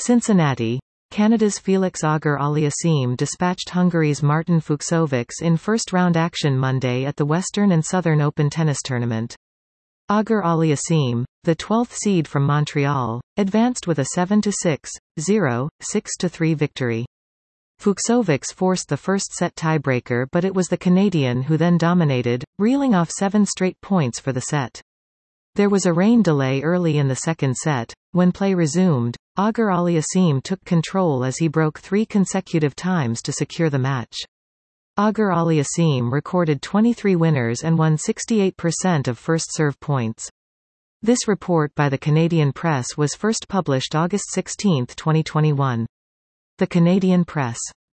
Cincinnati. Canada's Felix Auger-Aliassime dispatched Hungary's Martin Fucsovics in first-round action Monday at the Western and Southern Open tennis tournament. Auger-Aliassime, the 12th seed from Montreal, advanced with a 7-6, 0, 6-3 victory. Fucsovics forced the first-set tiebreaker, but it was the Canadian who then dominated, reeling off 7 straight points for the set. There was a rain delay early in the second set. When play resumed, Auger-Aliassime took control as he broke 3 consecutive times to secure the match. Auger-Aliassime recorded 23 winners and won 68% of first-serve points. This report by the Canadian Press was first published August 16, 2021. The Canadian Press.